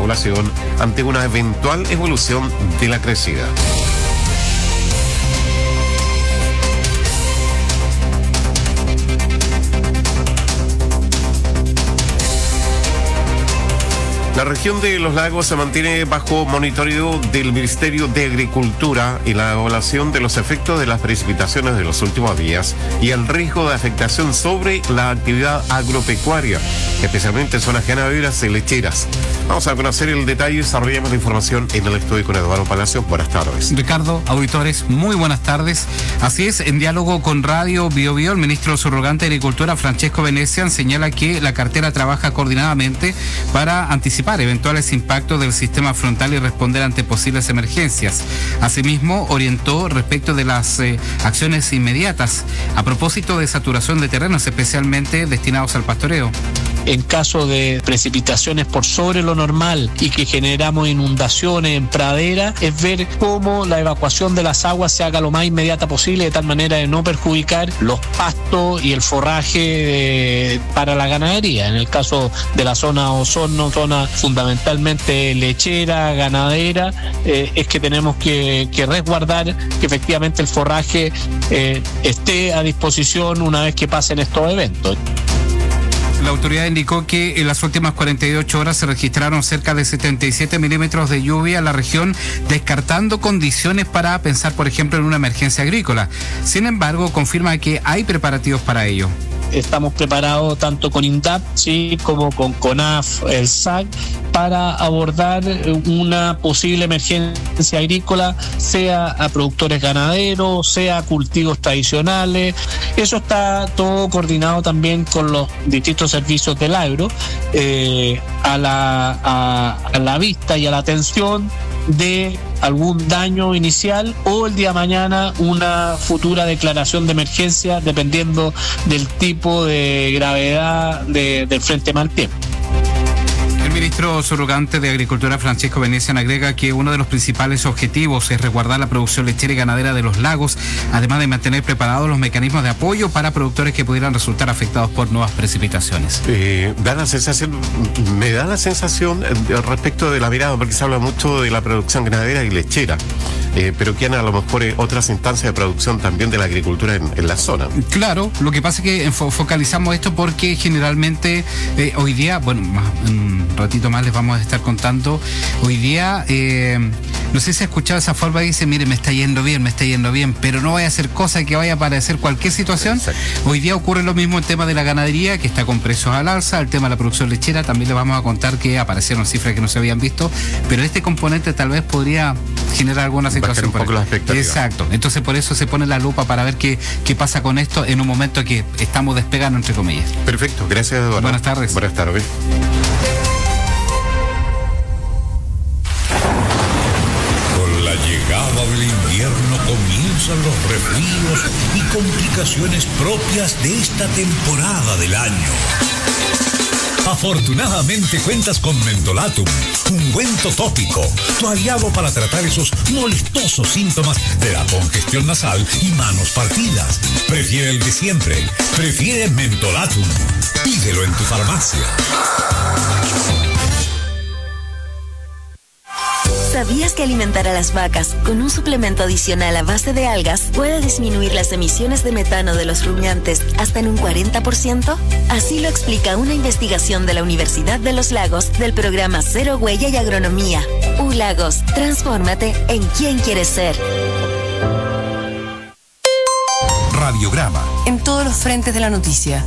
población ante una eventual evolución de la crecida. La región de los lagos se mantiene bajo monitoreo del Ministerio de Agricultura y la evaluación de los efectos de las precipitaciones de los últimos días y el riesgo de afectación sobre la actividad agropecuaria, especialmente en zonas ganaderas y lecheras. Vamos a conocer el detalle y desarrollamos la información en el estudio con Eduardo Palacios. Buenas tardes. Ricardo, auditores, muy buenas tardes. Así es, en diálogo con Radio Bio Bio, el ministro subrogante de Agricultura, Francesco Venecian, señala que la cartera trabaja coordinadamente para anticipar eventuales impactos del sistema frontal y responder ante posibles emergencias. Asimismo, orientó respecto de las acciones inmediatas a propósito de saturación de terrenos, especialmente destinados al pastoreo. En caso de precipitaciones por sobre lo normal y que generamos inundaciones en pradera, es ver cómo la evacuación de las aguas se haga lo más inmediata posible, de tal manera de no perjudicar los pastos y el forraje para la ganadería. En el caso de la zona Osorno, zona fundamentalmente lechera, ganadera, es que tenemos que resguardar que efectivamente el forraje esté a disposición una vez que pasen estos eventos. La autoridad indicó que en las últimas 48 horas se registraron cerca de 77 milímetros de lluvia en la región, descartando condiciones para pensar, por ejemplo, en una emergencia agrícola. Sin embargo, confirma que hay preparativos para ello. Estamos preparados tanto con INDAP, ¿sí?, como con CONAF, el SAC, para abordar una posible emergencia agrícola, sea a productores ganaderos, sea a cultivos tradicionales. Eso está todo coordinado también con los distintos servicios del agro, a la vista y a la atención de algún daño inicial o el día de mañana una futura declaración de emergencia dependiendo del tipo de gravedad del frente mal tiempo. El ministro subrogante de Agricultura, Francesco Venecian, agrega que uno de los principales objetivos es resguardar la producción lechera y ganadera de los lagos, además de mantener preparados los mecanismos de apoyo para productores que pudieran resultar afectados por nuevas precipitaciones. Me da la sensación respecto de la mirada, porque se habla mucho de la producción ganadera y lechera, pero que hay a lo mejor otras instancias de producción también de la agricultura en la zona. Claro, lo que pasa es que focalizamos esto porque generalmente hoy día, bueno, un ratito más les vamos a estar contando, hoy día, no sé si ha escuchado esa forma, dice, mire, me está yendo bien, pero no vaya a hacer cosa que vaya a aparecer cualquier situación. Exacto. Hoy día ocurre lo mismo el tema de la ganadería, que está con precios al alza, el tema de la producción lechera, también les vamos a contar que aparecieron cifras que no se habían visto, pero este componente tal vez podría generar alguna situación. Bajar un poco las expectativas. Exacto, entonces por eso se pone la lupa para ver qué pasa con esto en un momento que estamos despegando, entre comillas. Perfecto, gracias, Eduardo. Buenas tardes. Buenas tardes. Con la llegada del invierno comienzan los resfríos y complicaciones propias de esta temporada del año. Afortunadamente cuentas con Mentolatum, ungüento tópico, tu aliado para tratar esos molestosos síntomas de la congestión nasal y manos partidas. Prefiere el de siempre, prefiere Mentolatum. Pídelo en tu farmacia. ¿Sabías que alimentar a las vacas con un suplemento adicional a base de algas puede disminuir las emisiones de metano de los rumiantes hasta en un 40%? Así lo explica una investigación de la Universidad de los Lagos del programa Cero Huella y Agronomía. U-Lagos, transfórmate en quien quieres ser. Radiograma. En todos los frentes de la noticia.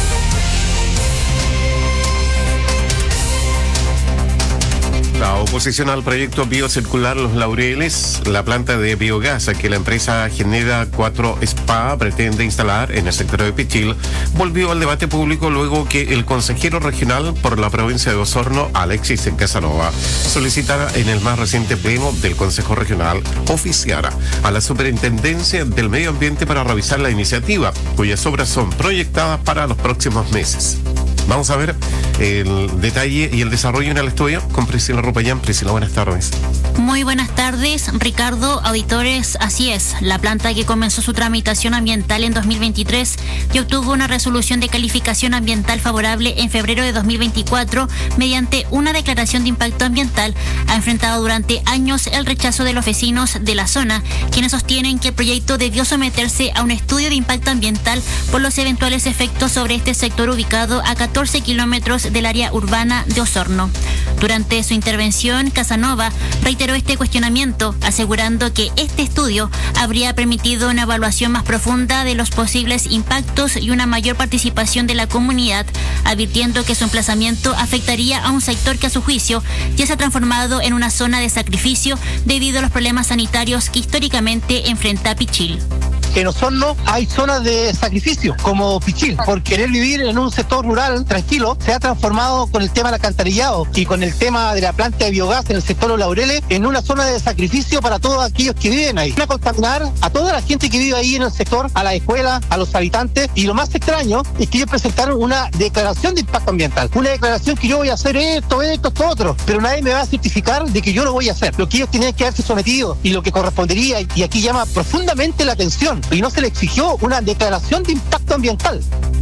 La oposición al proyecto biocircular Los Laureles, la planta de biogás que la empresa Genera 4 SPA pretende instalar en el sector de Pichil, volvió al debate público luego que el consejero regional por la provincia de Osorno, Alexis Casanova, solicitara en el más reciente pleno del Consejo Regional oficiara a la Superintendencia del Medio Ambiente para revisar la iniciativa, cuyas obras son proyectadas para los próximos meses. Vamos a ver el detalle y el desarrollo en el estudio con Priscila Rupayán. Priscila, buenas tardes. Muy buenas tardes, Ricardo, auditores. Así es, la planta que comenzó su tramitación ambiental en 2023 y obtuvo una resolución de calificación ambiental favorable en febrero de 2024 mediante una declaración de impacto ambiental, ha enfrentado durante años el rechazo de los vecinos de la zona, quienes sostienen que el proyecto debió someterse a un estudio de impacto ambiental por los eventuales efectos sobre este sector ubicado a 14 kilómetros del área urbana de Osorno. Durante su intervención, Casanova reiteró este cuestionamiento, asegurando que este estudio habría permitido una evaluación más profunda de los posibles impactos y una mayor participación de la comunidad, advirtiendo que su emplazamiento afectaría a un sector que a su juicio ya se ha transformado en una zona de sacrificio debido a los problemas sanitarios que históricamente enfrenta Pichil. En Osorno hay zonas de sacrificio, como Pichil. Por querer vivir en un sector rural tranquilo, se ha transformado con el tema del alcantarillado y con el tema de la planta de biogás en el sector Los Laureles en una zona de sacrificio para todos aquellos que viven ahí. Van a contaminar a toda la gente que vive ahí en el sector, a la escuela, a los habitantes. Y lo más extraño es que ellos presentaron una declaración de impacto ambiental. Una declaración que yo voy a hacer esto, otro. Pero nadie me va a certificar de que yo lo voy a hacer. Lo que ellos tenían que haberse sometido y lo que correspondería, y aquí llama profundamente la atención, y no se le exigió una declaración de impacto ambiental.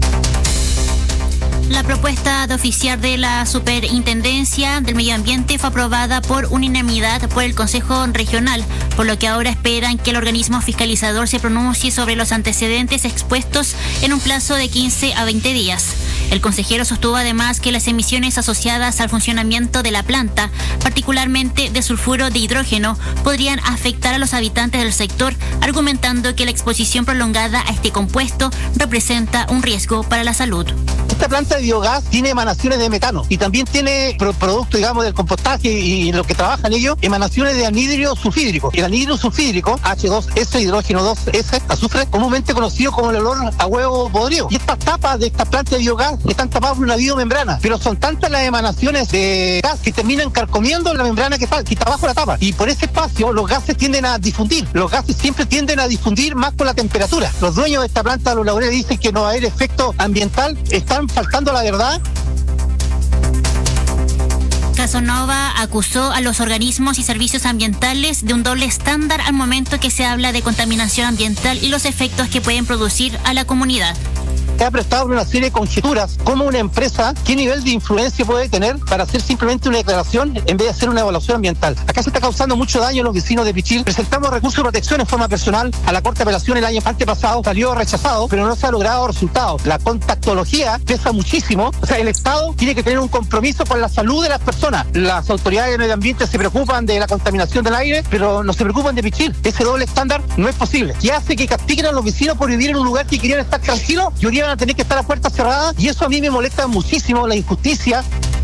La propuesta de oficiar de la Superintendencia del Medio Ambiente fue aprobada por unanimidad por el Consejo Regional, por lo que ahora esperan que el organismo fiscalizador se pronuncie sobre los antecedentes expuestos en un plazo de 15 a 20 días. El consejero sostuvo además que las emisiones asociadas al funcionamiento de la planta, particularmente de sulfuro de hidrógeno, podrían afectar a los habitantes del sector, argumentando que la exposición prolongada a este compuesto representa un riesgo para la salud. Esta planta de biogás tiene emanaciones de metano y también tiene producto, digamos, del compostaje y lo que trabajan ellos, emanaciones de anhídrido sulfídrico. El anhídrido sulfídrico, H2S, hidrógeno 2S, azufre, comúnmente conocido como el olor a huevo podrido. Y estas tapas de esta planta de biogás están tapadas por una biomembrana, pero son tantas las emanaciones de gas que terminan carcomiendo la membrana que está abajo de la tapa. Y por ese espacio los gases tienden a difundir. Los gases siempre tienden a difundir más con la temperatura. Los dueños de esta planta de Los Laureles dicen que no va a haber efecto ambiental. Están faltando la verdad. Casanova acusó a los organismos y servicios ambientales de un doble estándar al momento que se habla de contaminación ambiental y los efectos que pueden producir a la comunidad. Ha prestado una serie de conjeturas como una empresa, qué nivel de influencia puede tener para hacer simplemente una declaración en vez de hacer una evaluación ambiental. Acá se está causando mucho daño a los vecinos de Pichil. Presentamos recursos de protección en forma personal a la Corte de Apelación el año antepasado, salió rechazado, pero no se ha logrado resultados. La contactología pesa muchísimo, o sea, el Estado tiene que tener un compromiso con la salud de las personas. Las autoridades de medio ambiente se preocupan de la contaminación del aire, pero no se preocupan de Pichil. Ese doble estándar no es posible. ¿Qué hace que castiguen a los vecinos por vivir en un lugar que querían estar tranquilos? Y van a tener que estar a puertas cerradas, y eso a mí me molesta muchísimo, la injusticia.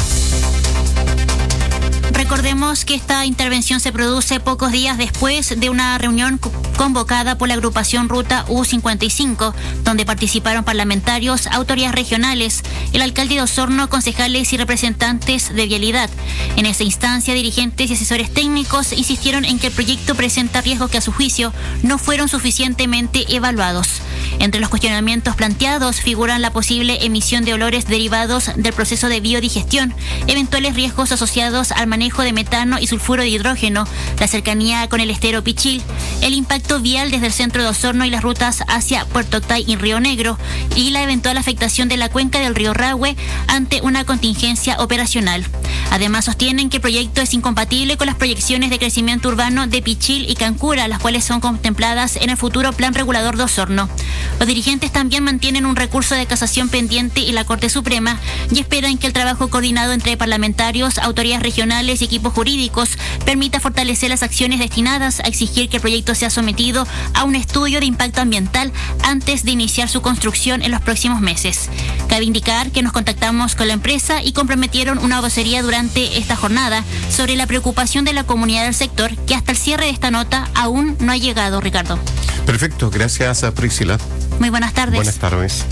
Recordemos que esta intervención se produce pocos días después de una reunión convocada por la agrupación Ruta U55, donde participaron parlamentarios, autoridades regionales, el alcalde de Osorno, concejales y representantes de vialidad. En esa instancia, dirigentes y asesores técnicos insistieron en que el proyecto presenta riesgos que a su juicio no fueron suficientemente evaluados. Entre los cuestionamientos planteados figuran la posible emisión de olores derivados del proceso de biodigestión, eventuales riesgos asociados al manejo de metano y sulfuro de hidrógeno, la cercanía con el estero Pichil, el impacto vial desde el centro de Osorno y las rutas hacia Puerto Octay y Río Negro, y la eventual afectación de la cuenca del río Rahue ante una contingencia operacional. Además, sostienen que el proyecto es incompatible con las proyecciones de crecimiento urbano de Pichil y Cancura, las cuales son contempladas en el futuro Plan Regulador de Osorno. Los dirigentes también mantienen un recurso de casación pendiente en la Corte Suprema y esperan que el trabajo coordinado entre parlamentarios, autoridades regionales y equipos jurídicos permita fortalecer las acciones destinadas a exigir que el proyecto sea sometido a un estudio de impacto ambiental antes de iniciar su construcción en los próximos meses. Cabe indicar que nos contactamos con la empresa y comprometieron una vocería durante esta jornada sobre la preocupación de la comunidad del sector, que hasta el cierre de esta nota aún no ha llegado, Ricardo. Perfecto, gracias a Priscila. Muy buenas tardes. Buenas tardes.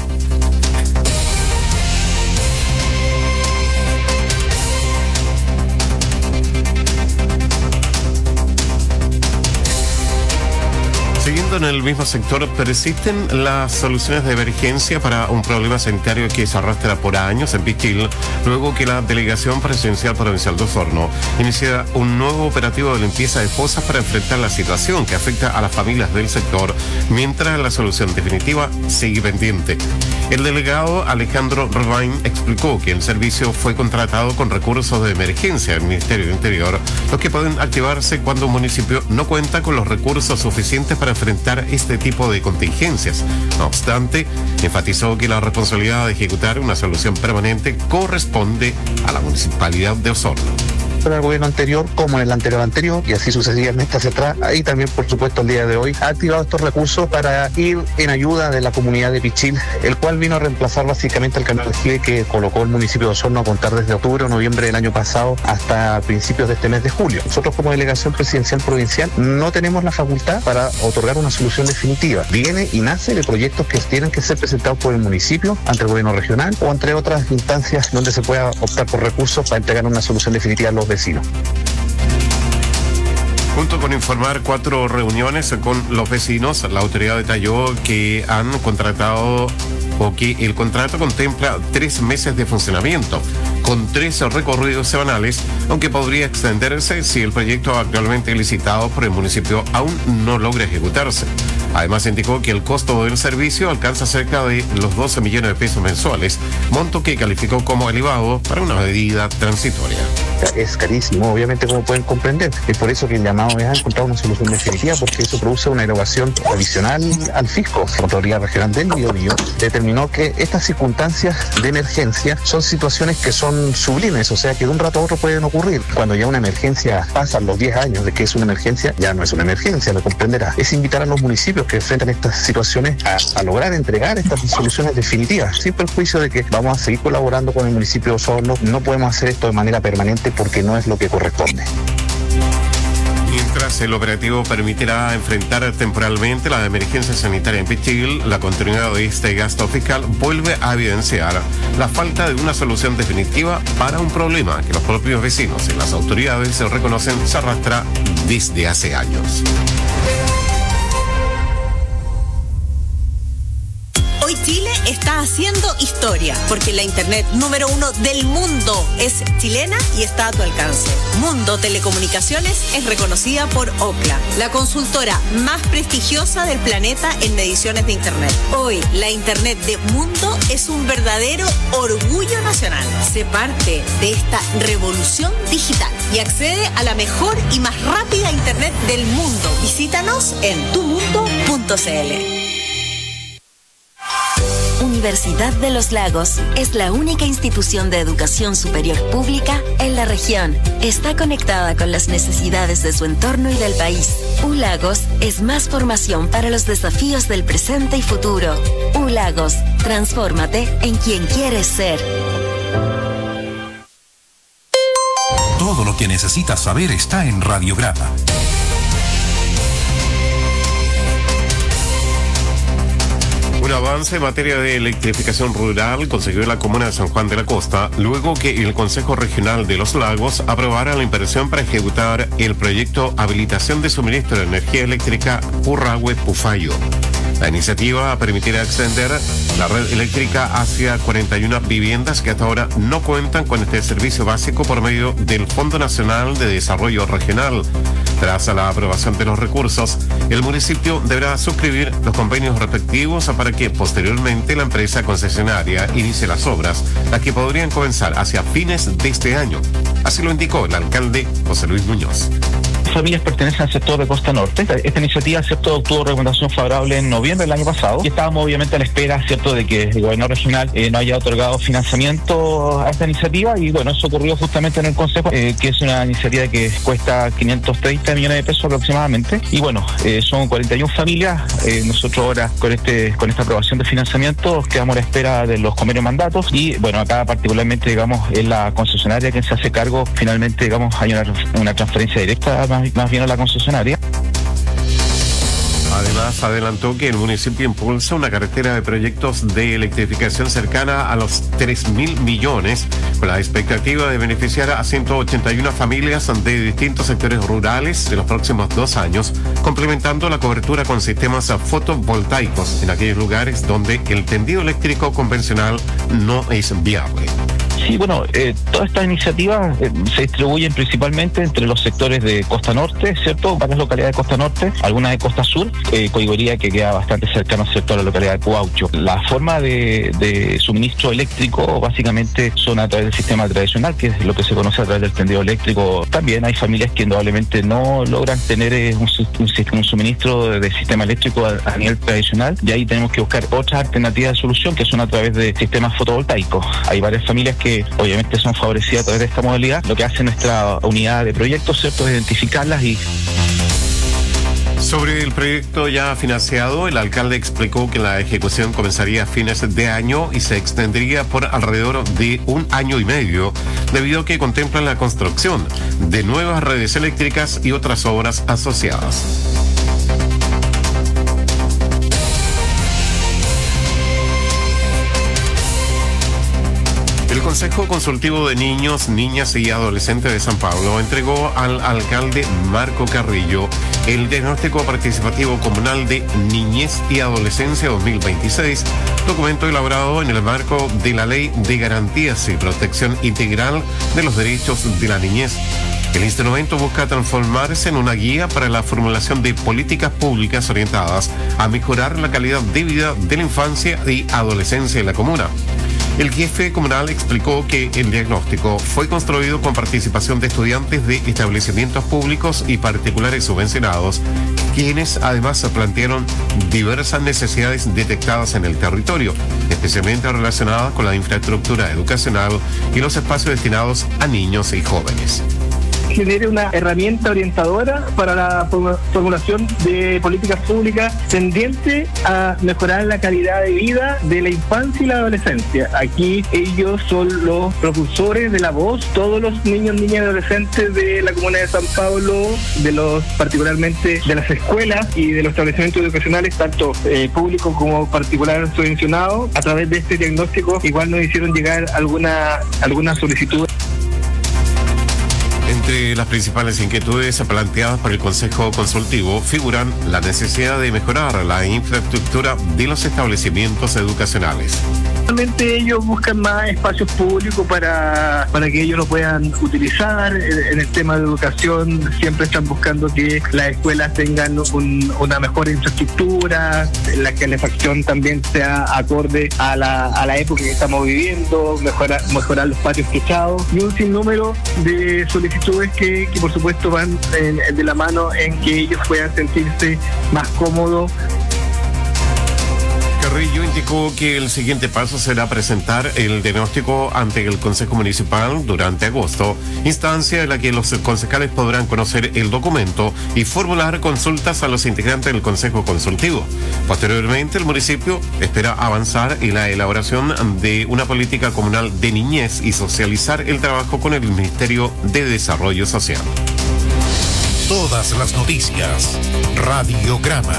Siguiendo Siguiendo en el mismo sector, persisten las soluciones de emergencia para un problema sanitario que se arrastra por años en Pichil, luego que la Delegación Presidencial Provincial de Osorno inicia un nuevo operativo de limpieza de fosas para enfrentar la situación que afecta a las familias del sector, mientras la solución definitiva sigue pendiente. El delegado Alejandro Robain explicó que el servicio fue contratado con recursos de emergencia del Ministerio del Interior, los que pueden activarse cuando un municipio no cuenta con los recursos suficientes para enfrentar este tipo de contingencias. No obstante, enfatizó que la responsabilidad de ejecutar una solución permanente corresponde a la Municipalidad de Osorno. En el gobierno anterior como en el anterior y así sucesivamente hacia atrás. Ahí también, por supuesto, el día de hoy ha activado estos recursos para ir en ayuda de la comunidad de Pichil, el cual vino a reemplazar básicamente el canal GIE que colocó el municipio de Osorno a contar desde octubre o noviembre del año pasado hasta principios de este mes de julio. Nosotros como Delegación Presidencial Provincial no tenemos la facultad para otorgar una solución definitiva. Viene y nace de proyectos que tienen que ser presentados por el municipio ante el gobierno regional o entre otras instancias donde se pueda optar por recursos para entregar una solución definitiva a los vecinos. Junto con informar 4 reuniones con los vecinos, la autoridad detalló que han contratado o que el contrato contempla 3 meses de funcionamiento, con 3 recorridos semanales, aunque podría extenderse si el proyecto actualmente licitado por el municipio aún no logra ejecutarse. Además, indicó que el costo del servicio alcanza cerca de los 12 millones de pesos mensuales, monto que calificó como elevado para una medida transitoria. Es carísimo, obviamente, como pueden comprender. Es por eso que el llamado es a encontrar una solución definitiva, porque eso produce una erogación adicional al fisco. La Autoridad Regional del Biobío determinó que estas circunstancias de emergencia son situaciones que son sublimes, o sea que de un rato a otro pueden ocurrir. Cuando ya una emergencia pasan los 10 años de que es una emergencia, ya no es una emergencia, lo comprenderá. Es invitar a los municipios que enfrentan estas situaciones a lograr entregar estas soluciones definitivas, sin perjuicio de que vamos a seguir colaborando con el municipio de Osorno. No podemos hacer esto de manera permanente porque no es lo que corresponde. Mientras el operativo permitirá enfrentar temporalmente la emergencia sanitaria en Pichil, la continuidad de este gasto fiscal vuelve a evidenciar la falta de una solución definitiva para un problema que los propios vecinos y las autoridades se reconocen se arrastra desde hace años. Hoy Chile está haciendo historia, porque la internet número 1 del mundo es chilena y está a tu alcance. Mundo Telecomunicaciones es reconocida por Ookla, la consultora más prestigiosa del planeta en mediciones de internet. Hoy, la internet de Mundo es un verdadero orgullo nacional. Sé parte de esta revolución digital y accede a la mejor y más rápida internet del mundo. Visítanos en tumundo.cl. Universidad de los Lagos es la única institución de educación superior pública en la región. Está conectada con las necesidades de su entorno y del país. ULagos es más formación para los desafíos del presente y futuro. ULagos, transfórmate en quien quieres ser. Todo lo que necesitas saber está en Radiograma. Un avance en materia de electrificación rural consiguió la comuna de San Juan de la Costa luego que el Consejo Regional de los Lagos aprobara la inversión para ejecutar el proyecto Habilitación de Suministro de Energía Eléctrica Purrahue-Pufayo. La iniciativa permitirá extender la red eléctrica hacia 41 viviendas que hasta ahora no cuentan con este servicio básico por medio del Fondo Nacional de Desarrollo Regional. Tras la aprobación de los recursos, el municipio deberá suscribir los convenios respectivos para que posteriormente la empresa concesionaria inicie las obras, las que podrían comenzar hacia fines de este año. Así lo indicó el alcalde José Luis Muñoz. Familias pertenecen al sector de Costa Norte. Esta iniciativa, ¿cierto?, obtuvo recomendación favorable en noviembre del año pasado y estábamos obviamente a la espera, ¿cierto?, de que el gobierno regional no haya otorgado financiamiento a esta iniciativa y bueno, eso ocurrió justamente en el Consejo, que es una iniciativa que cuesta 530 millones de pesos aproximadamente y bueno, son 41 familias. Nosotros ahora con esta aprobación de financiamiento quedamos a la espera de los convenios mandatos y bueno, acá particularmente, digamos, es la concesionaria quien se hace cargo. Finalmente, digamos, hay una transferencia directa más bien a la concesionaria. Además, adelantó que el municipio impulsa una cartera de proyectos de electrificación cercana a los 3.000 millones, con la expectativa de beneficiar a 181 familias de distintos sectores rurales en los próximos 2 años, complementando la cobertura con sistemas fotovoltaicos en aquellos lugares donde el tendido eléctrico convencional no es viable. Sí, bueno, todas estas iniciativas se distribuyen principalmente entre los sectores de Costa Norte, ¿cierto? Varias localidades de Costa Norte, algunas de Costa Sur, Coihuería, que queda bastante cercano, ¿cierto?, a la localidad de Puaucho. La forma de suministro eléctrico básicamente son a través del sistema tradicional, que es lo que se conoce a través del tendido eléctrico. También hay familias que indudablemente no logran tener un suministro de sistema eléctrico a nivel tradicional, y ahí tenemos que buscar otras alternativas de solución, que son a través de sistemas fotovoltaicos. Hay varias familias que obviamente son favorecidas a través de esta modalidad. Lo que hace nuestra unidad de proyectos, ¿cierto?, es identificarlas y... Sobre el proyecto ya financiado, el alcalde explicó que la ejecución comenzaría a fines de año y se extendería por alrededor de 1 año y medio, debido a que contemplan la construcción de nuevas redes eléctricas y otras obras asociadas. El Consejo Consultivo de Niños, Niñas y Adolescentes de San Pablo entregó al alcalde Marco Carrillo el diagnóstico participativo comunal de Niñez y Adolescencia 2026, documento elaborado en el marco de la Ley de Garantías y Protección Integral de los Derechos de la Niñez. El instrumento busca transformarse en una guía para la formulación de políticas públicas orientadas a mejorar la calidad de vida de la infancia y adolescencia en la comuna. El jefe comunal explicó que el diagnóstico fue construido con participación de estudiantes de establecimientos públicos y particulares subvencionados, quienes además plantearon diversas necesidades detectadas en el territorio, especialmente relacionadas con la infraestructura educacional y los espacios destinados a niños y jóvenes. Genere una herramienta orientadora para la formulación de políticas públicas tendiente a mejorar la calidad de vida de la infancia y la adolescencia. Aquí ellos son los propulsores de la voz, todos los niños, niñas y adolescentes de la comuna de San Pablo, particularmente de las escuelas y de los establecimientos educacionales, tanto públicos como particulares subvencionados. A través de este diagnóstico igual nos hicieron llegar alguna solicitud. Entre las principales inquietudes planteadas por el Consejo Consultivo figuran la necesidad de mejorar la infraestructura de los establecimientos educacionales. Realmente ellos buscan más espacios públicos para que ellos lo puedan utilizar. En el tema de educación siempre están buscando que las escuelas tengan una mejor infraestructura, la calefacción también sea acorde a la época que estamos viviendo, mejorar los patios techados y un sinnúmero de solicitudes que por supuesto van de la mano en que ellos puedan sentirse más cómodos. Carrillo indicó que el siguiente paso será presentar el diagnóstico ante el Consejo Municipal durante agosto, instancia en la que los concejales podrán conocer el documento y formular consultas a los integrantes del Consejo Consultivo. Posteriormente, el municipio espera avanzar en la elaboración de una política comunal de niñez y socializar el trabajo con el Ministerio de Desarrollo Social. Todas las noticias, Radiograma.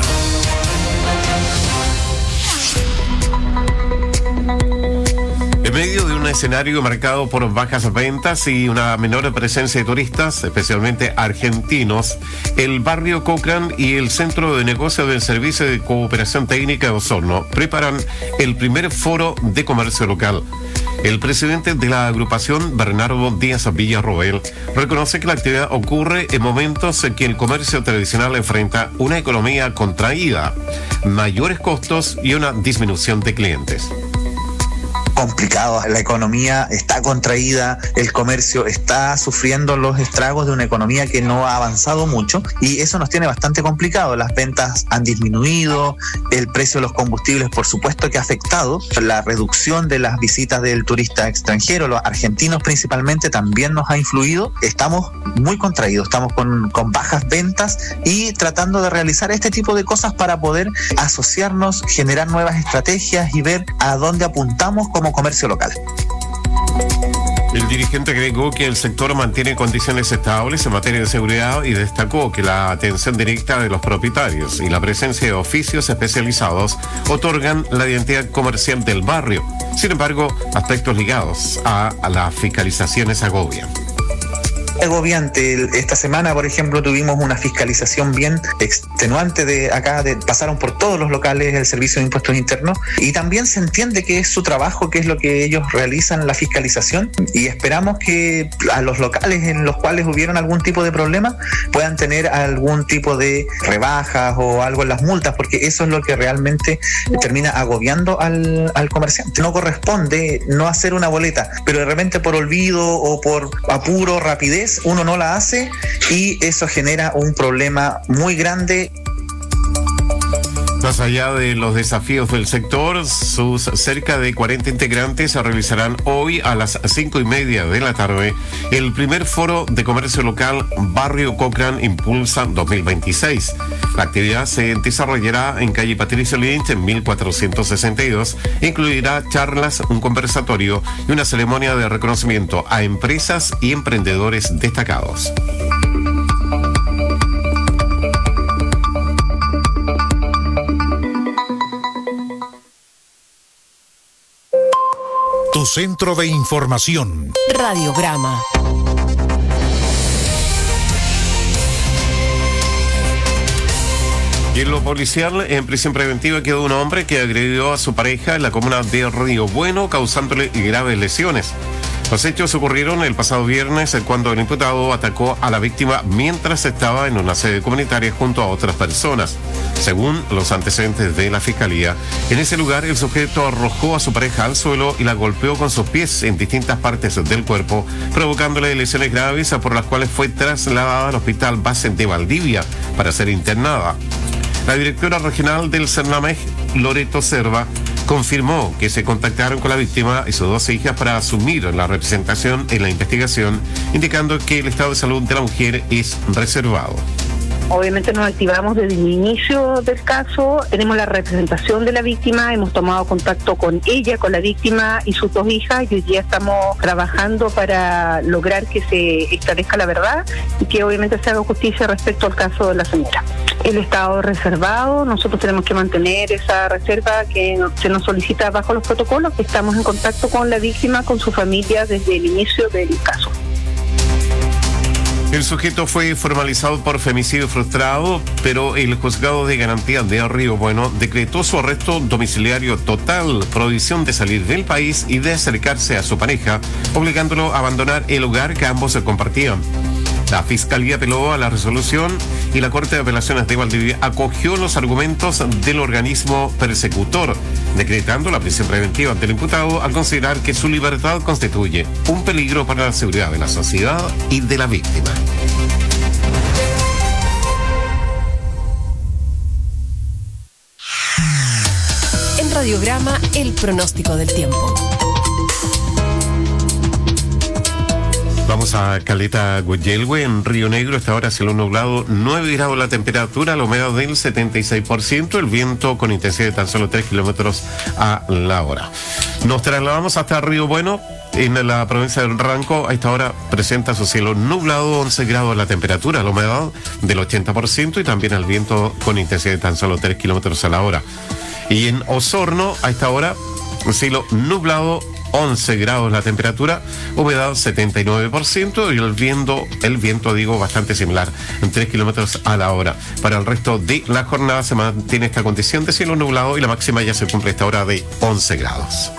En medio de un escenario marcado por bajas ventas y una menor presencia de turistas, especialmente argentinos, el barrio Cochrane y el Centro de Negocio del Servicio de Cooperación Técnica de Osorno preparan el primer foro de comercio local. El presidente de la agrupación, Bernardo Díaz Villarroel, reconoce que la actividad ocurre en momentos en que el comercio tradicional enfrenta una economía contraída, mayores costos y una disminución de clientes. Complicado, la economía está contraída, el comercio está sufriendo los estragos de una economía que no ha avanzado mucho y eso nos tiene bastante complicado. Las ventas han disminuido, el precio de los combustibles por supuesto que ha afectado, la reducción de las visitas del turista extranjero, los argentinos principalmente, también nos ha influido. Estamos muy contraídos, estamos con bajas ventas y tratando de realizar este tipo de cosas para poder asociarnos, generar nuevas estrategias y ver a dónde apuntamos como comercio local. El dirigente agregó que el sector mantiene condiciones estables en materia de seguridad y destacó que la atención directa de los propietarios y la presencia de oficios especializados otorgan la identidad comercial del barrio. Sin embargo, aspectos ligados a las fiscalizaciones agobian. Agobiante. Esta semana, por ejemplo, tuvimos una fiscalización bien extenuante pasaron por todos los locales del Servicio de Impuestos Internos y también se entiende que es su trabajo, que es lo que ellos realizan, la fiscalización, y esperamos que a los locales en los cuales hubieron algún tipo de problema puedan tener algún tipo de rebajas o algo en las multas, porque eso es lo que realmente termina agobiando al comerciante. No corresponde no hacer una boleta, pero de repente por olvido o por apuro, rapidez, uno no la hace y eso genera un problema muy grande. Más allá de los desafíos del sector, sus cerca de 40 integrantes realizarán hoy a las 5:30 de la tarde el primer foro de comercio local Barrio Cochrane Impulsa 2026. La actividad se desarrollará en calle Patricio Lynch en 1462. Incluirá charlas, un conversatorio y una ceremonia de reconocimiento a empresas y emprendedores destacados. Tu centro de información. Radiograma. Y en lo policial, en prisión preventiva quedó un hombre que agredió a su pareja en la comuna de Río Bueno, causándole graves lesiones. Los hechos ocurrieron el pasado viernes cuando el imputado atacó a la víctima mientras estaba en una sede comunitaria junto a otras personas. Según los antecedentes de la fiscalía, en ese lugar el sujeto arrojó a su pareja al suelo y la golpeó con sus pies en distintas partes del cuerpo, provocándole lesiones graves por las cuales fue trasladada al hospital base de Valdivia para ser internada. La directora regional del CERNAMEG, Loreto Cerva, confirmó que se contactaron con la víctima y sus dos hijas para asumir la representación en la investigación, indicando que el estado de salud de la mujer es reservado. Obviamente nos activamos desde el inicio del caso, tenemos la representación de la víctima, hemos tomado contacto con ella, con la víctima y sus dos hijas, y hoy día estamos trabajando para lograr que se esclarezca la verdad y que obviamente se haga justicia respecto al caso de la señora. El estado reservado, nosotros tenemos que mantener esa reserva que se nos solicita bajo los protocolos. Estamos en contacto con la víctima, con su familia desde el inicio del caso. El sujeto fue formalizado por femicidio frustrado, pero el juzgado de garantía de Río Bueno decretó su arresto domiciliario total, prohibición de salir del país y de acercarse a su pareja, obligándolo a abandonar el hogar que ambos se compartían. La Fiscalía apeló a la resolución y la Corte de Apelaciones de Valdivia acogió los argumentos del organismo persecutor, decretando la prisión preventiva ante el imputado al considerar que su libertad constituye un peligro para la seguridad de la sociedad y de la víctima. En Radiograma, el pronóstico del tiempo. Vamos a Caleta Guayelhue, en Río Negro. Esta hora cielo nublado, 9 grados la temperatura, la humedad del 76%, el viento con intensidad de tan solo 3 kilómetros a la hora. Nos trasladamos hasta Río Bueno, en la provincia del Ranco. A esta hora presenta su cielo nublado, 11 grados la temperatura, la humedad del 80% y también el viento con intensidad de tan solo 3 kilómetros a la hora. Y en Osorno, a esta hora, cielo nublado, 11 grados la temperatura, humedad 79% y el viento bastante similar, en 3 kilómetros a la hora. Para el resto de la jornada se mantiene esta condición de cielo nublado y la máxima ya se cumple a esta hora de 11 grados.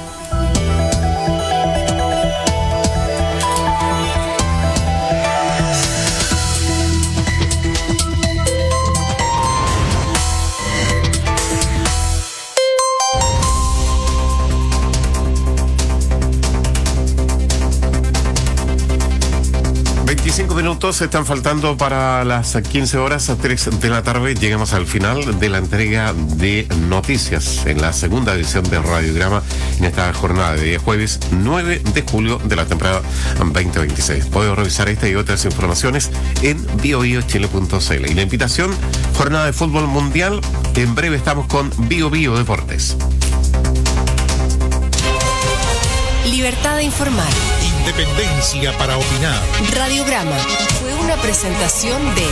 Minutos están faltando para las 15 horas a 3 de la tarde. Llegamos al final de la entrega de noticias en la segunda edición de Radiograma en esta jornada de día jueves 9 de julio de la temporada 2026. Puedes revisar esta y otras informaciones en biobiochile.cl. Y la invitación, jornada de fútbol mundial. En breve estamos con Bio Deportes. Libertad de informar. independencia para opinar. Radiograma fue una presentación de...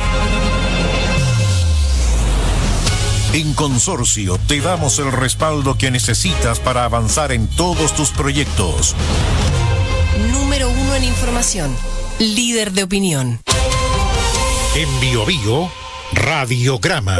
En Consorcio te damos el respaldo que necesitas para avanzar en todos tus proyectos. Número 1 en información. Líder de opinión. En Bio Bio, Radiograma.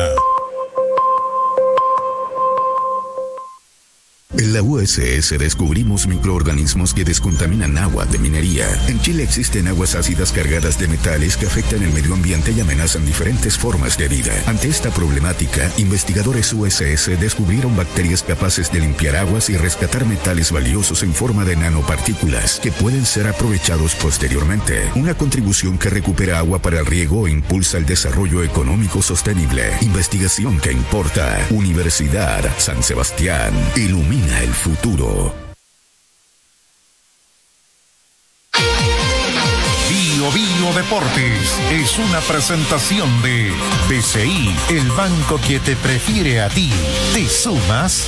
En la USS descubrimos microorganismos que descontaminan agua de minería. En Chile existen aguas ácidas cargadas de metales que afectan el medio ambiente y amenazan diferentes formas de vida. Ante esta problemática, investigadores USS descubrieron bacterias capaces de limpiar aguas y rescatar metales valiosos en forma de nanopartículas que pueden ser aprovechados posteriormente. Una contribución que recupera agua para el riego e impulsa el desarrollo económico sostenible. Investigación que importa. Universidad San Sebastián. Ilumina el futuro. Bio Bio Deportes es una presentación de BCI, el banco que te prefiere a ti. ¿Te sumas?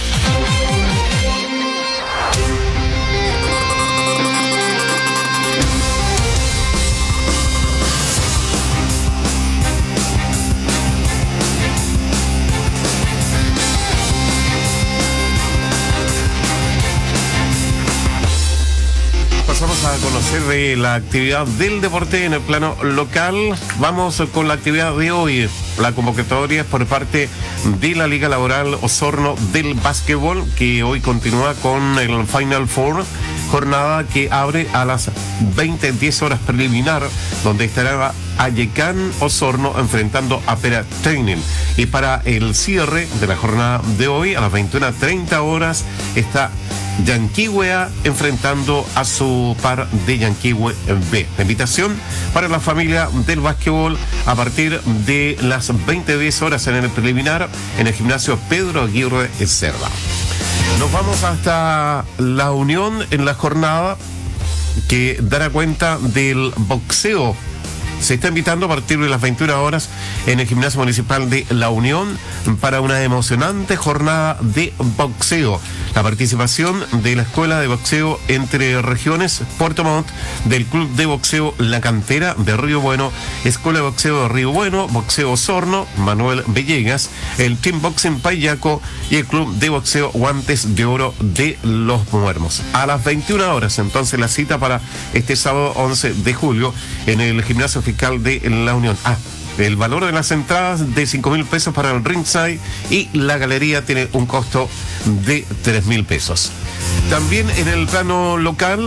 Pasamos a conocer de la actividad del deporte en el plano local. Vamos con la actividad de hoy. La convocatoria es por parte de la Liga Laboral Osorno del Básquetbol, que hoy continúa con el Final Four, jornada que abre a las 20:10 horas preliminar, donde estará Ayecán Osorno enfrentando a Pera Training. Y para el cierre de la jornada de hoy, a las 21:30 horas, está Yanquihue A enfrentando a su par de Yanquihue B. La invitación para la familia del básquetbol a partir de las 20:10 horas en el preliminar en el gimnasio Pedro Aguirre Cerda. Nos vamos hasta La Unión en la jornada que dará cuenta del boxeo. Se está invitando a partir de las 21 horas en el gimnasio municipal de La Unión para una emocionante jornada de boxeo. La participación de la Escuela de Boxeo Entre Regiones Puerto Montt, del Club de Boxeo La Cantera de Río Bueno, Escuela de Boxeo de Río Bueno, Boxeo Osorno, Manuel Villegas, el Team Boxing Payaco y el Club de Boxeo Guantes de Oro de Los Muermos. A las 21 horas, entonces, la cita para este sábado 11 de julio en el gimnasio fiscal de La Unión. El valor de las entradas de 5.000 pesos para el ringside y la galería tiene un costo de 3.000 pesos. También en el plano local,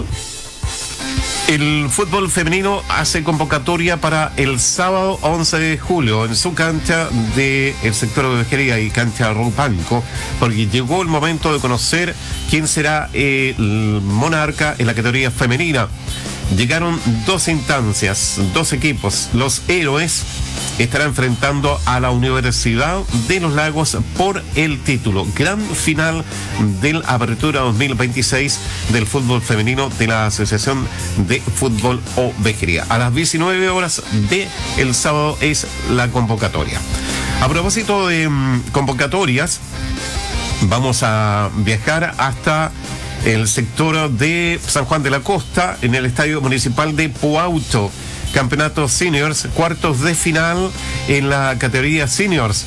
el fútbol femenino hace convocatoria para el sábado 11 de julio en su cancha del sector de Vejería y cancha Rupanco, porque llegó el momento de conocer quién será el monarca en la categoría femenina. Llegaron dos instancias, dos equipos. Los héroes estarán enfrentando a la Universidad de los Lagos por el título. Gran final del Apertura 2026 del fútbol femenino de la Asociación de Fútbol Ovejería. A las 19 horas de el sábado es la convocatoria. A propósito de convocatorias, vamos a viajar hasta el sector de San Juan de la Costa, en el Estadio Municipal de Puauto. Campeonato Seniors, cuartos de final en la categoría Seniors.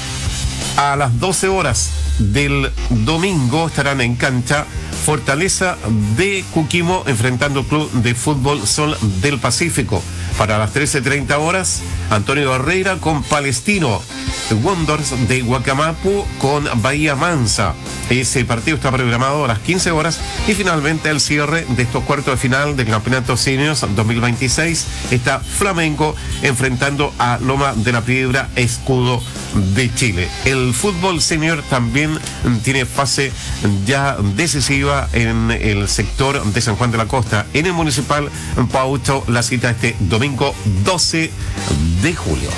A las 12 horas del domingo estarán en cancha Fortaleza de Cuquimo enfrentando Club de Fútbol Sol del Pacífico. Para las 13:30 horas, Antonio Barreira con Palestino. Wonders de Huacamapu con Bahía Mansa. Ese partido está programado a las 15 horas. Y finalmente el cierre de estos cuartos de final del Campeonato Seniors 2026 está Flamengo enfrentando a Loma de la Piedra, Escudo de Chile. El fútbol senior también tiene fase ya decisiva en el sector de San Juan de la Costa. En el municipal Puauto, la cita este domingo 12 de julio.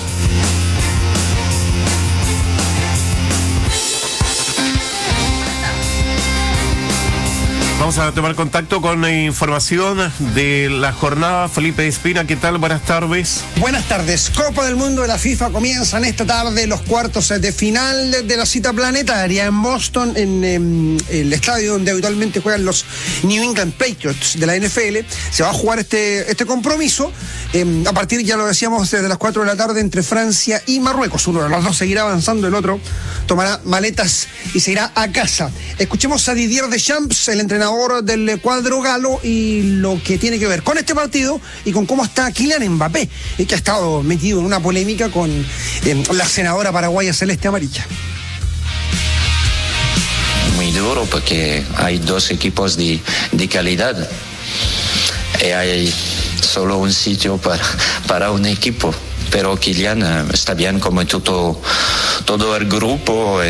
Vamos a tomar contacto con información de la jornada. Felipe Espina, ¿qué tal? Buenas tardes. Buenas tardes. Copa del Mundo de la FIFA comienzan esta tarde los cuartos de final de la cita planetaria en Boston, en el estadio donde habitualmente juegan los New England Patriots de la NFL. Se va a jugar este compromiso a partir, ya lo decíamos, desde las 4 de la tarde entre Francia y Marruecos. Uno de los dos seguirá avanzando, el otro tomará maletas y se irá a casa. Escuchemos a Didier Deschamps, el entrenador del cuadro galo, y lo que tiene que ver con este partido y con cómo está Kylian Mbappé, que ha estado metido en una polémica con la senadora paraguaya Celeste Amarilla. Muy duro porque hay dos equipos de calidad y hay solo un sitio para un equipo, pero Kylian está bien como todo el grupo.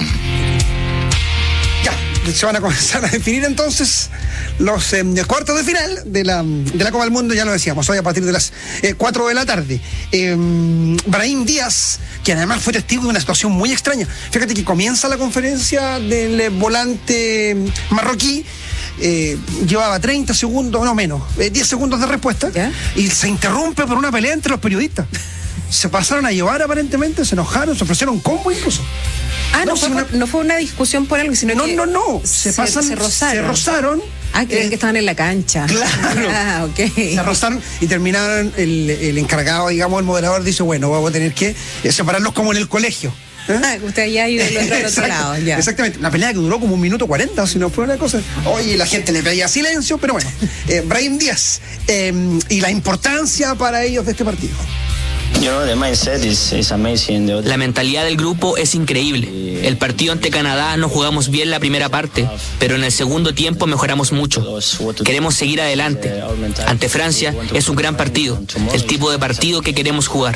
Se van a comenzar a definir entonces los cuartos de final de la Copa del Mundo, ya lo decíamos, hoy a partir de las 4 de la tarde. Brahim Díaz, que además fue testigo de una situación muy extraña. Fíjate que comienza la conferencia del volante marroquí, llevaba 30 segundos, no menos, 10 segundos de respuesta, y se interrumpe por una pelea entre los periodistas. Se pasaron a llevar aparentemente, se enojaron, se ofrecieron combo incluso. No fue una discusión por algo, sino que se rozaron. Creen que estaban en la cancha. Claro. Okay. Se rozaron y terminaron, el encargado, digamos, el moderador dice, bueno, vamos a tener que separarlos como en el colegio. Usted ya ha ido del otro lado. Ya. Exactamente, una pelea que duró como 1 minuto 40, si no fue una cosa. Oye, la gente le pedía silencio, pero bueno. Brahim Díaz, y la importancia para ellos de este partido. La mentalidad del grupo es increíble. El partido ante Canadá no jugamos bien la primera parte, pero en el segundo tiempo mejoramos mucho. Queremos seguir adelante. Ante Francia es un gran partido, el tipo de partido que queremos jugar.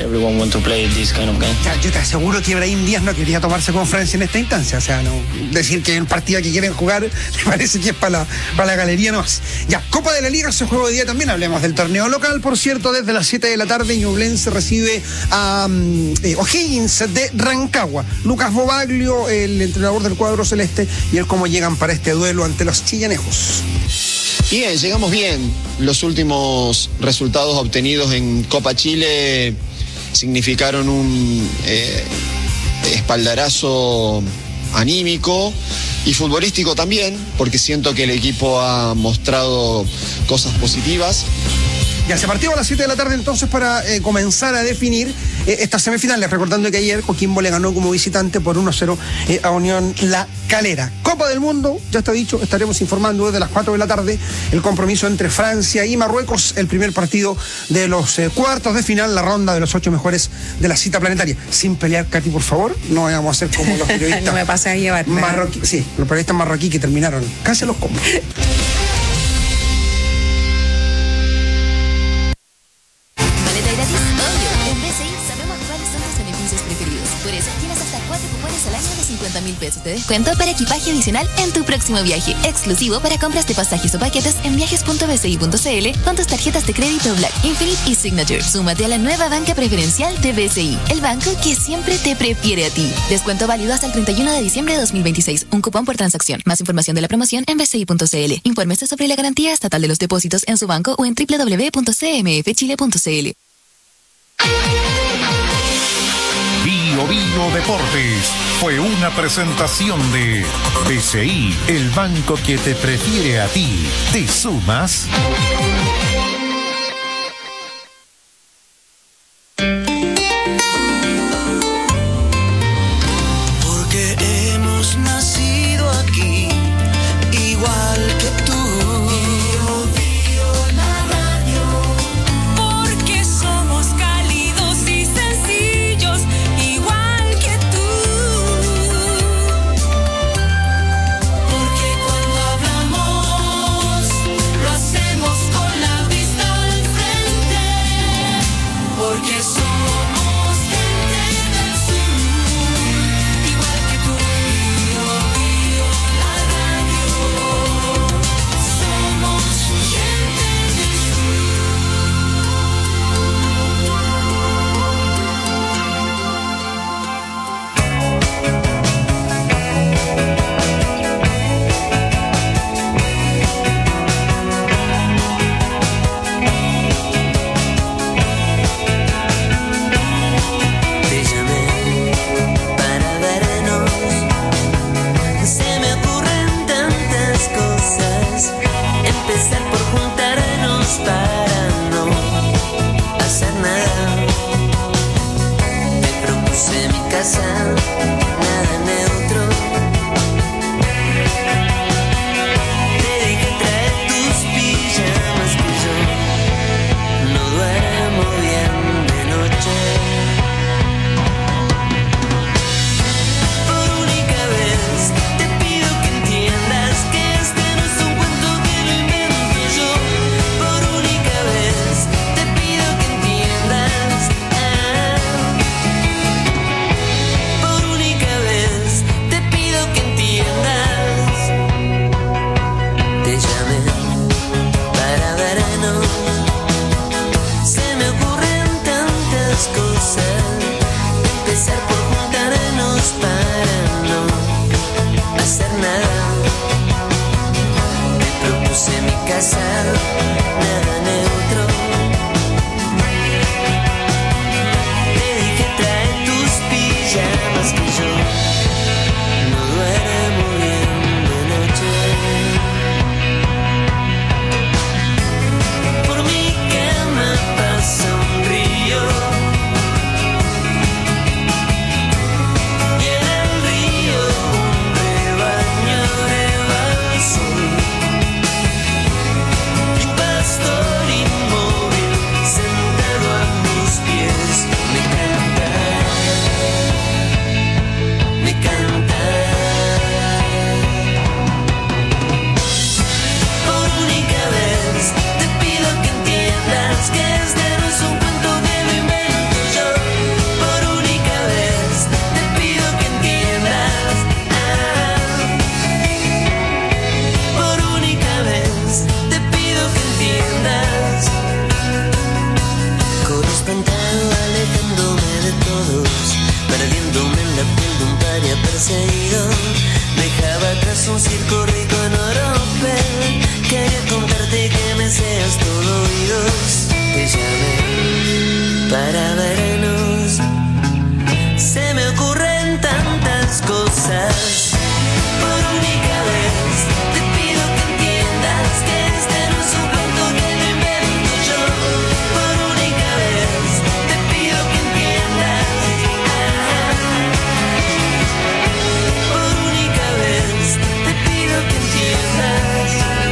Yo te aseguro que Brahim Díaz no quería tomarse con Francia en esta instancia. O sea, no decir que el partido que quieren jugar me parece que es para la galería nomás. Ya, Copa de la Liga se juega hoy día también. Hablemos del torneo local, por cierto, desde las 7 de la tarde Ñublense recibe a O'Higgins de Rancagua. Lucas Bobaglio, el entrenador del cuadro celeste, y él cómo llegan para este duelo ante los chillanejos. Bien, llegamos bien. Los últimos resultados obtenidos en Copa Chile significaron un espaldarazo anímico y futbolístico también, porque siento que el equipo ha mostrado cosas positivas. Ya se partió a las 7 de la tarde entonces para comenzar a definir estas semifinales, recordando que ayer Coquimbo le ganó como visitante por 1-0 a Unión La Calera. Copa del Mundo, ya está dicho, estaremos informando desde las 4 de la tarde el compromiso entre Francia y Marruecos, el primer partido de los cuartos de final, la ronda de los 8 mejores de la cita planetaria. Sin pelear, Katy, por favor, no vamos a ser como los periodistas. No me pases a llevar. Sí, los periodistas marroquíes que terminaron casi a los combos. $50,000 de descuento para equipaje adicional en tu próximo viaje, exclusivo para compras de pasajes o paquetes en viajes.bci.cl con tus tarjetas de crédito Black, Infinite y Signature. Súmate a la nueva banca preferencial de BCI, el banco que siempre te prefiere a ti. Descuento válido hasta el 31 de diciembre de 2026. Un cupón por transacción. Más información de la promoción en bci.cl. Infórmese sobre la garantía estatal de los depósitos en su banco o en www.cmfchile.cl. Bio Deportes fue una presentación de BCI, el banco que te prefiere a ti. ¿Te sumas? Porque hemos nacido aquí, igual que tú. nada. Me propuse mi casa, nada neutro. Te dije trae tus pijamas que yo no duermo bien de noche. Por única vez te pido que entiendas que este no es un cuento que lo invento yo. Por única vez te pido que entiendas. Por única vez te pido que entiendas. Te llamé para vernos. Se me ocurren tantas cosas. Empezar por juntarnos para no hacer nada. Me propuse mi casa, nada neutro. Te dije trae tus pijamas que yo no duermo bien de noche. Por mi cama pasa un río. Y en el río un rebaño de vasos. Y un pastor inmóvil sentado a mis pies me canta. Me canta. Por única vez te pido que entiendas que este no es un cuento que lo invento yo. Por única vez te pido que entiendas. Por única vez te pido que entiendas. Corro espantado alejándome de todos, perdiéndome en la piel de un paria perseguido. Dejaba atrás un circo rico en oropel. Quería contarte que me seas todo oídos. Te llamé para vernos. Se me ocurren tantas cosas. Por única vez te pido que entiendas que este no es un cuento que lo invento yo. Por única vez te pido que entiendas. Por única vez te pido que entiendas.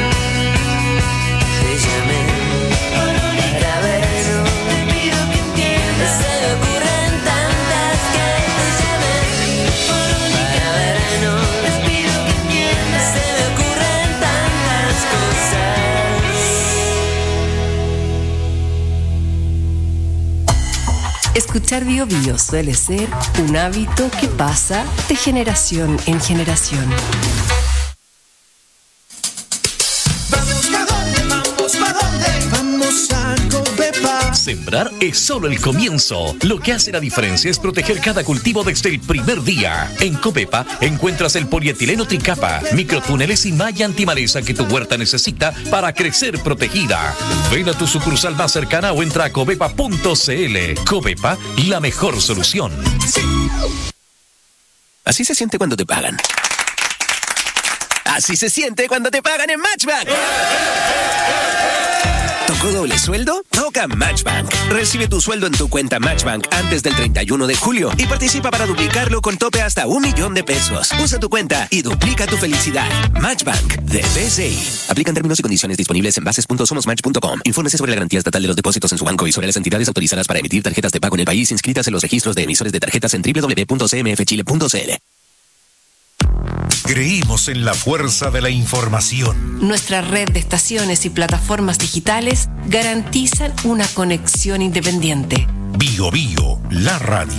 Te llamé para vernos. Te pido que entiendas. Se me ocurren tantas que te llamé. Por única vez te pido que entiendas. Se me ocurren tantas cosas. Escuchar Bio Bio suele ser un hábito que pasa de generación en generación. Vamos, ¿pa' dónde? Vamos, ¿pa' dónde? Vamos a Copepa. Sembrar es solo el comienzo. Lo que hace la diferencia es proteger cada cultivo desde el primer día. En Copepa encuentras el polietileno tricapa, microtúneles y malla antimaleza que tu huerta necesita para crecer protegida. Ven a tu sucursal más cercana o entra a copepa.cl. Copepa, la mejor solución. Así se siente cuando te pagan. Así se siente cuando te pagan en Matchbank. ¿Tocó doble sueldo? Toca Matchbank. Recibe tu sueldo en tu cuenta Matchbank antes del 31 de julio y participa para duplicarlo con tope hasta $1,000,000. Usa tu cuenta y duplica tu felicidad. Matchbank de BCI. Aplican términos y condiciones disponibles en bases.somosmatch.com. Infórmese sobre la garantía estatal de los depósitos en su banco y sobre las entidades autorizadas para emitir tarjetas de pago en el país inscritas en los registros de emisores de tarjetas en www.cmfchile.cl. Creímos en la fuerza de la información. Nuestra red de estaciones y plataformas digitales garantizan una conexión independiente. Bio Bio, la radio.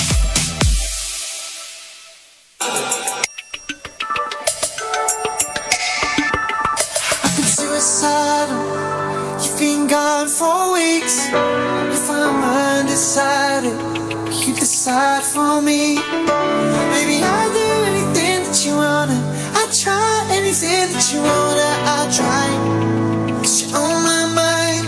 You've been gone for weeks. If I'm undecided, you decide for me. Maybe I'll do anything that you wanna. I'll try anything that you wanna. I'll try. 'Cause you're on my mind.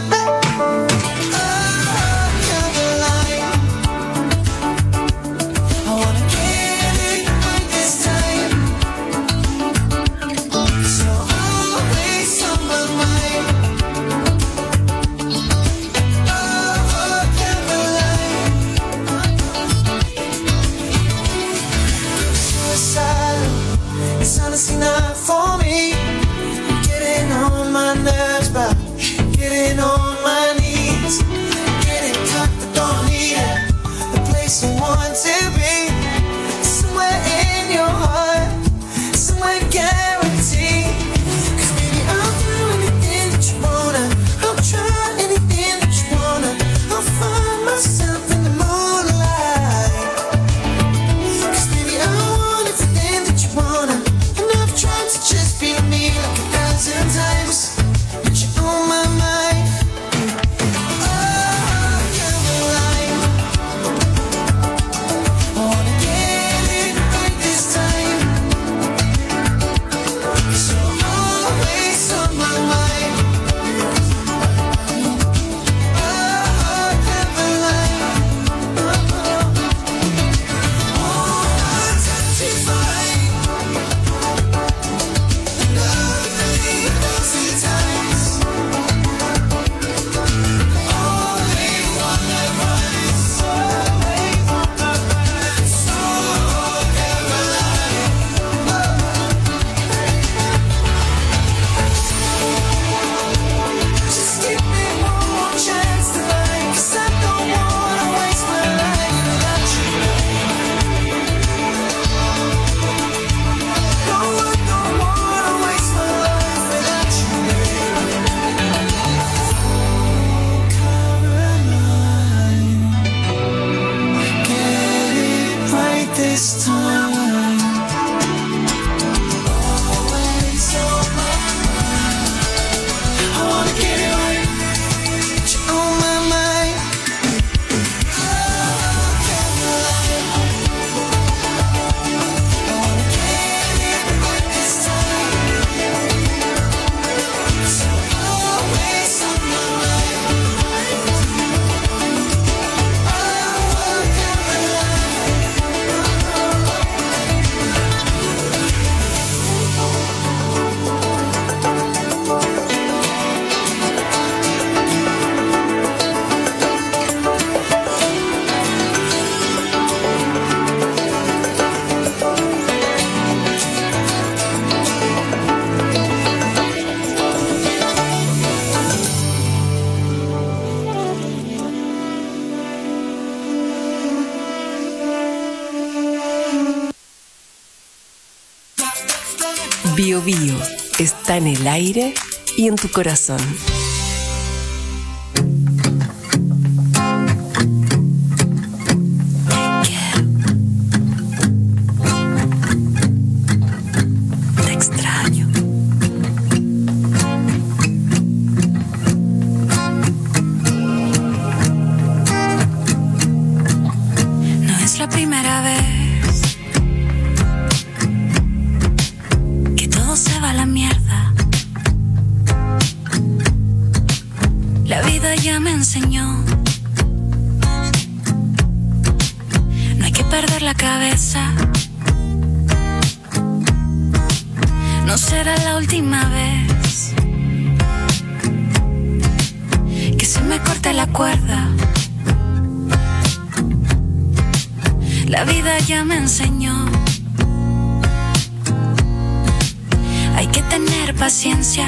Bio Bio está en el aire y en tu corazón. Te extraño. No es la primera vez que todo se va a la mierda. La vida ya me enseñó. No hay que perder la cabeza. No será la última vez que se me corte la cuerda. La vida ya me enseñó. Hay que tener paciencia.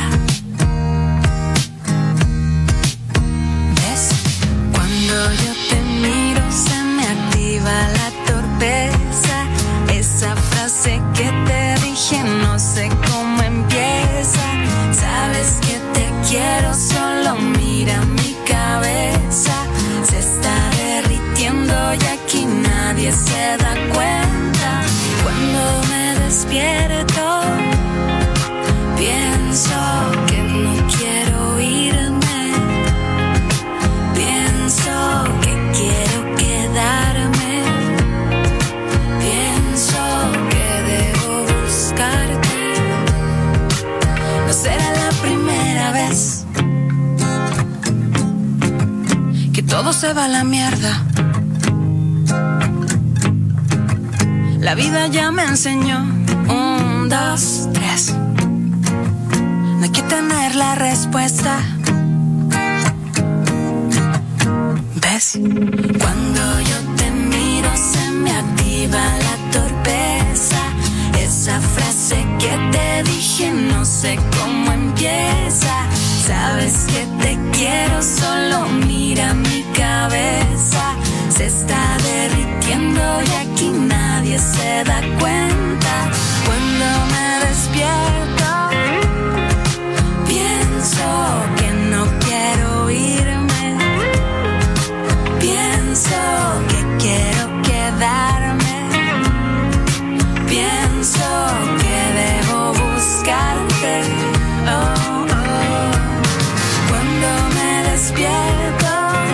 ¿Ves? Cuando yo te miro se me activa la torpeza. Esa frase que te dije no sé cómo empieza. Sabes que te quiero, solo mira mi cabeza. Se está derritiendo y aquí nadie se da cuenta. Cuando me despierto pienso que no quiero irme. Pienso que quiero quedarme. Pienso que debo buscarte. No será la primera vez que todo se va a la mierda. La vida ya me enseñó. 1, 2, 3. No hay que tener la respuesta. ¿Ves? Cuando yo te miro se me activa la torpeza. Esa frase que te dije no sé cómo empieza. Sabes que te quiero, solo mira mi cabeza. Se está derritiendo y aquí nadie se da cuenta. Cuando me despierto pienso que no quiero irme. Pienso que quiero quedarme. Pienso que debo buscarte. Oh, oh. Cuando me despierto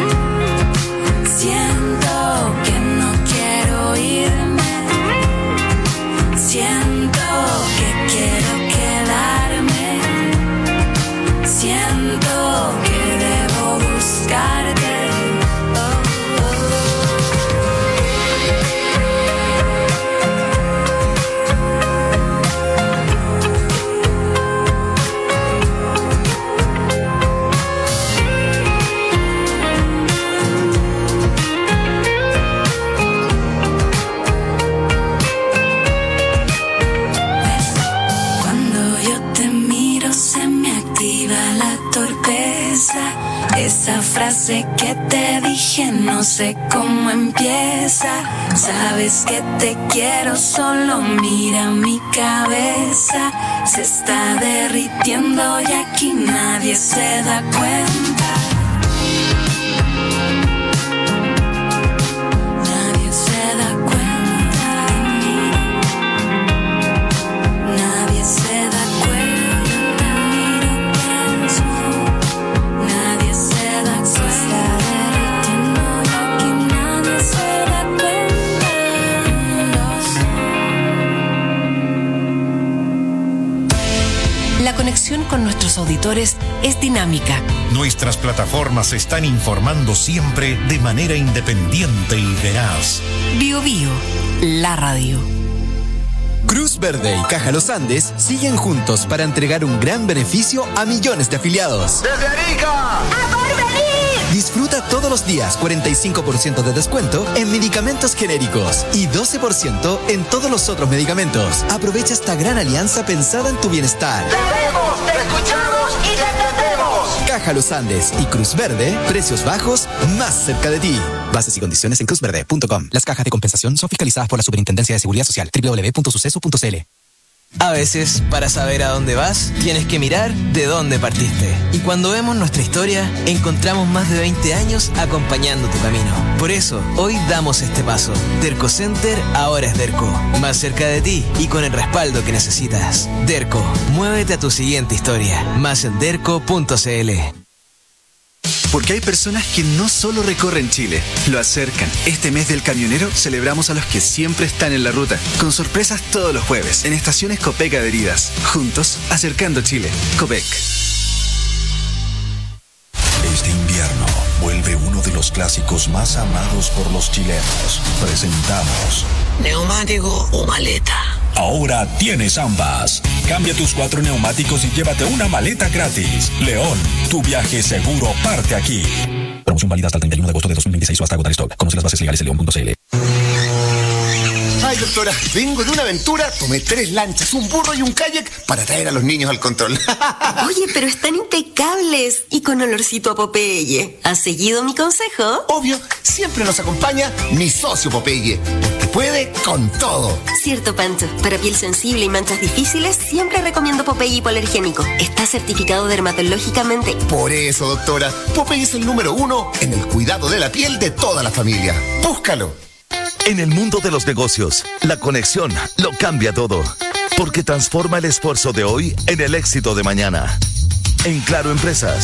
siento que no quiero irme. Siento que quiero quedarme. Siento que debo buscarte. Esa frase que te dije no sé cómo empieza. Sabes que te quiero, solo mira mi cabeza. Se está derritiendo y aquí nadie se da cuenta. Nadie se da cuenta de mí. Nadie se da cuenta de mí, no pienso. Nadie se da cuenta. Se está derritiendo y aquí nadie se da cuenta. La conexión con nuestros auditores es dinámica. Nuestras plataformas están informando siempre de manera independiente y veraz. Bio Bio, la radio. Cruz Verde y Caja Los Andes siguen juntos para entregar un gran beneficio a millones de afiliados. ¡Desde Arica! ¡A Porvenir! Disfruta todos los días 45% de descuento en medicamentos genéricos y 12% en todos los otros medicamentos. Aprovecha esta gran alianza pensada en tu bienestar. ¡Te vemos, te escuchamos y te entendemos! Caja Los Andes y Cruz Verde, precios bajos más cerca de ti. Bases y condiciones en cruzverde.com. Las cajas de compensación son fiscalizadas por la Superintendencia de Seguridad Social. www.suceso.cl. A veces, para saber a dónde vas, tienes que mirar de dónde partiste. Y cuando vemos nuestra historia, encontramos más de 20 años acompañando tu camino. Por eso, hoy damos este paso. Derco Center ahora es Derco. Más cerca de ti y con el respaldo que necesitas. Derco, muévete a tu siguiente historia. Más en derco.cl. Porque hay personas que no solo recorren Chile, lo acercan. Este mes del camionero celebramos a los que siempre están en la ruta, con sorpresas todos los jueves, en estaciones Copec adheridas. Juntos, acercando Chile. Copec. Este invierno vuelve uno de los clásicos más amados por los chilenos. Presentamos ¿neumático o maleta? Ahora tienes ambas. Cambia tus 4 neumáticos y llévate una maleta gratis. León, tu viaje seguro parte aquí. Promoción válida hasta el 31 de agosto de 2026 o hasta agotar stock. Conoce las bases legales en león.cl. Ay, doctora, vengo de una aventura, tomé 3 lanchas, un burro y un kayak para traer a los niños al control. Oye, pero están impecables y con olorcito a Popeye. ¿Has seguido mi consejo? Obvio, siempre nos acompaña mi socio Popeye, porque puede con todo. Cierto, Pancho. Para piel sensible y manchas difíciles, siempre recomiendo Popeye hipoalergénico. Está certificado dermatológicamente. Por eso, doctora, Popeye es el número 1 en el cuidado de la piel de toda la familia. Búscalo. En el mundo de los negocios, la conexión lo cambia todo, porque transforma el esfuerzo de hoy en el éxito de mañana. En Claro Empresas,